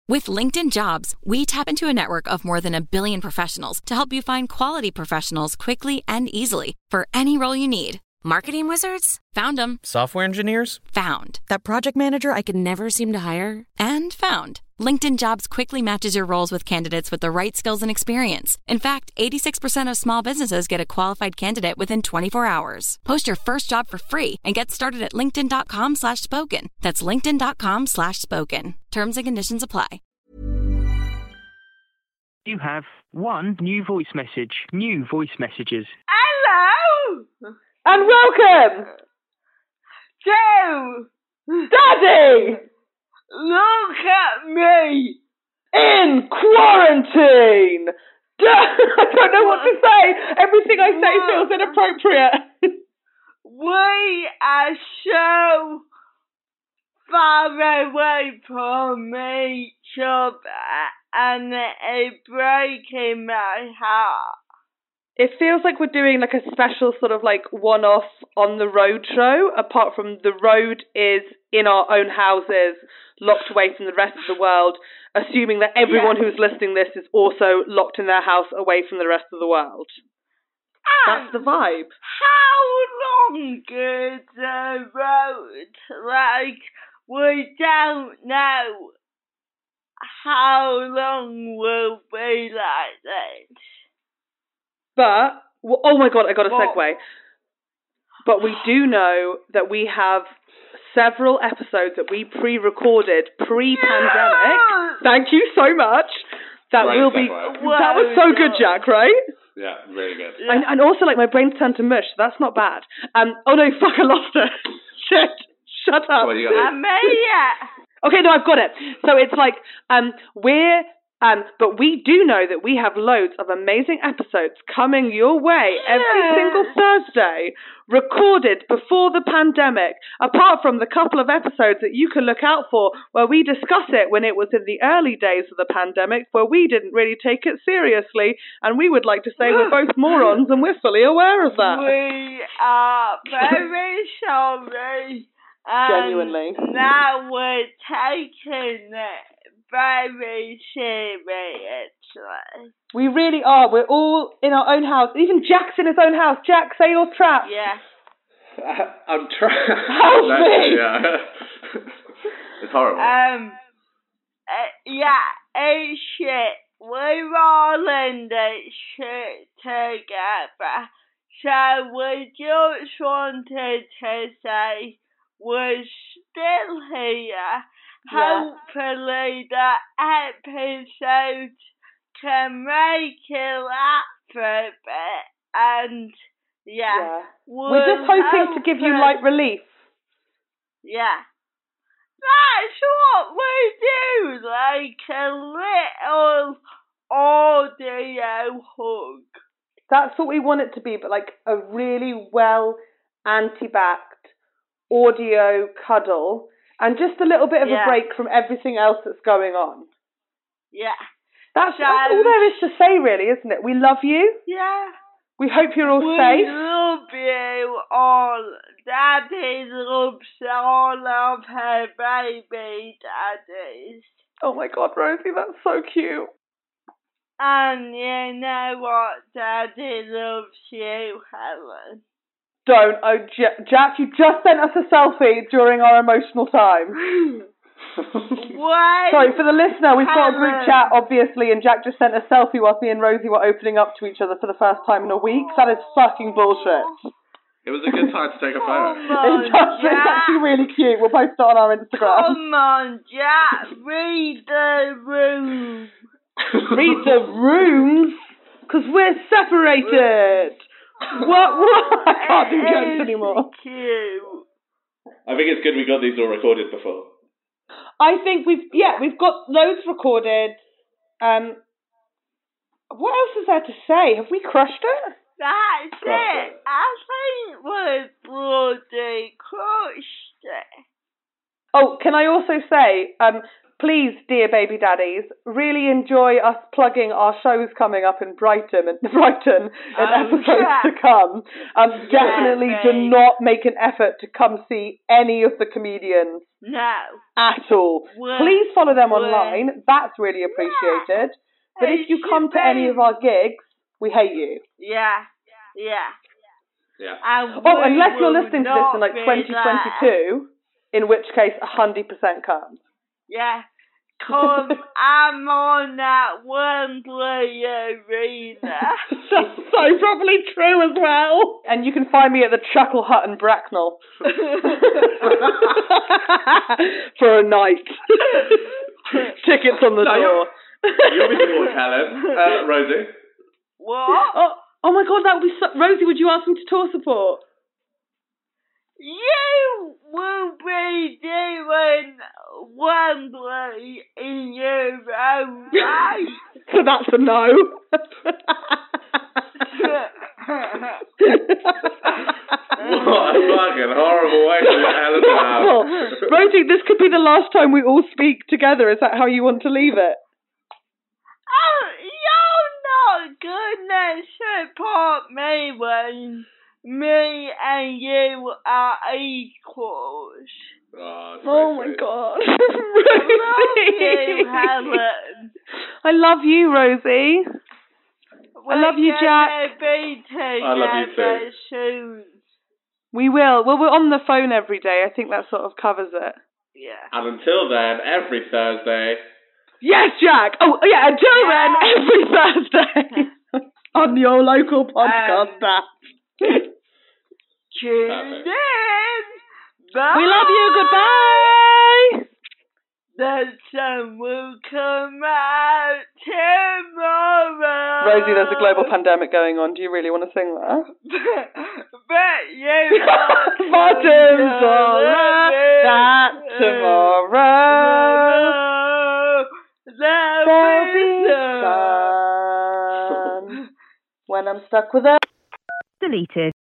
With LinkedIn Jobs, we tap into a network of more than 1 billion professionals to help you find quality professionals quickly and easily for any role you need. Marketing wizards? Found them. Software engineers? Found. That project manager I could never seem to hire? And found. LinkedIn Jobs quickly matches your roles with candidates with the right skills and experience. In fact, 86% of small businesses get a qualified candidate within 24 hours. Post your first job for free and get started at linkedin.com/spoken. That's linkedin.com/spoken. Terms and conditions apply. You have one new voice message. New voice messages. Hello! And welcome! Joe! Daddy! Look at me! In quarantine! I don't know what to say. Everything I say feels inappropriate. We are so far away from each other and it's breaking my heart. It feels like we're doing like a special sort of like one-off on the road show, apart from the road is in our own houses, locked away from the rest of the world, assuming that everyone who's listening to this is also locked in their house away from the rest of the world. That's the vibe. How long is the road? Like, we don't know how long we'll be like this. But, oh my God, I got a segue. But we do know that we have several episodes that we pre-recorded pre-pandemic. Thank you so much. That will be. That was so good, Jack, right? Yeah, really good. And also, like, my brain's turned to mush, so that's not bad. Oh no, fuck, I lost it. Shit. Shut up. Well, you got it. Okay, no, I've got it. So it's like, but we do know that we have loads of amazing episodes coming your way every single Thursday, recorded before the pandemic, apart from the couple of episodes that you can look out for where we discuss it when it was in the early days of the pandemic, where we didn't really take it seriously, and we would like to say we're both morons and we're fully aware of that. We are very sorry. Genuinely. Now we're taking it very seriously. We really are. We're all in our own house. Even Jack's in his own house. Jack, say your trap. Yeah. I'm trying. Help me! Yeah. It's horrible. It's shit. We're all in this shit together. So we just wanted to say we're still here. Yeah. Hopefully the episode can make you laugh a bit, and we're just hoping to give you light relief. Yeah. That's what we do, like a little audio hug. That's what we want it to be, but like a really well anti-backed audio cuddle. And just a little bit of a break from everything else that's going on. Yeah. That's all there is to say, really, isn't it? We love you. Yeah. We hope you're all safe. We love you all. Daddy loves all of her baby daddies. Oh my God, Rosie, that's so cute. And you know what? Daddy loves you, Helen. Don't. Oh, Jack, you just sent us a selfie during our emotional time. What? Sorry, for the listener, we've got a group chat, obviously, and Jack just sent a selfie whilst me and Rosie were opening up to each other for the first time in a week. That is fucking bullshit. It was a good time to take a photo. It's actually really cute. We'll post it on our Instagram. Come on, Jack, read the room. Read the rooms? Because we're separated. What? I can't do jokes anymore. Cute. I think it's good we got these all recorded before. I think we've got loads recorded. What else is there to say? Have we crushed it? That's it. I think we've bloody crushed it. Oh, can I also say, please, dear baby daddies, really enjoy us plugging our shows coming up in Brighton in episodes to come. Definitely do not make an effort to come see any of the comedians. No. At all. Please follow them online. That's really appreciated. But if you come to any of our gigs, we hate you. Yeah. Unless you're listening to this in like 2022, in which case 100% comes. Yeah, because I'm on that Wembley Arena. That's so probably true as well. And you can find me at the Chuckle Hut in Bracknell. For a night. Tickets on the door. You'll be bored, Helen. Rosie? What? Oh my God, that would be Rosie, would you ask them to tour support? You will be doing Wembley in your own right. So that's a no. What a fucking horrible way to let Helen out. Rosie, this could be the last time we all speak together. Is that how you want to leave it? Oh, you're not gonna support me when me and you are equals. Oh my God. Rosie. I love you, Helen. I love you, Rosie. I love you, Jack. I love you too. Soon. We will. Well, we're on the phone every day. I think that sort of covers it. Yeah. And until then, every Thursday. Yes, Jack. Oh, yeah. Until then, every Thursday on your local podcast app. Tune in. Bye. We love you. Goodbye. The sun will come out tomorrow. Rosie, there's a global pandemic going on. Do you really want to sing that? But you Buttons all that tomorrow there'll be sun when I'm stuck with a... Deleted.